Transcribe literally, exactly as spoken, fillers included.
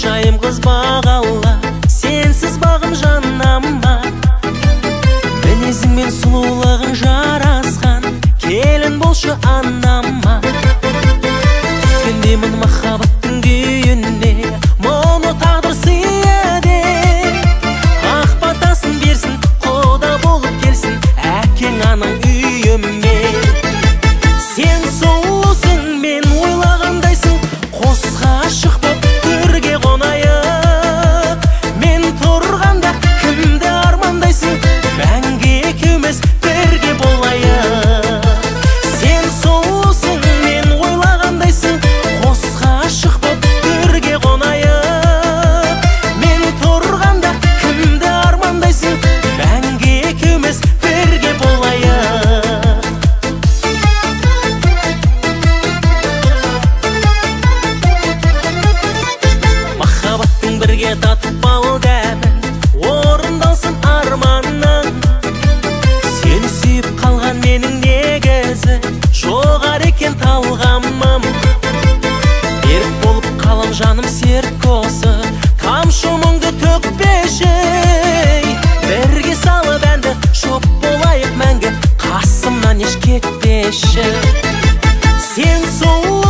жайым қыз бағалла, сенсіз бағым жаннама. Мінезің мен сұлулығың жарасқан, келін болшы анама. Түскендемін махаббаттың күйіне, мұны тағдыр сыйады. Ақ батасын берсін, құда болып келсін, әкең анаң үйіме. Сен сұлусың, мен ойлағандайсың, қос ғашық боп бірге қонайық. Мен тұрғанда кімді армандайсың, мәңгі екеуміз бірге болайық. Сен сұлусың, мен ойлағандайсың, қос ғашық боп бірге қонайық. Мен тұрғанда кімді армандайсың, мәңгі екеуміз бірге болайық. Махаббаттың бірге татып бал дәмін, орындалсын арманың. Сен сүйіп қалған менің негізі, жоғар екен талғамым. Берік болып қалам жаным серт қосып, тамшы мұңды төкпеші. Бірге салып әнді шоп болайық мәңгі, қасымнан еш кетпеші. Сен сұлу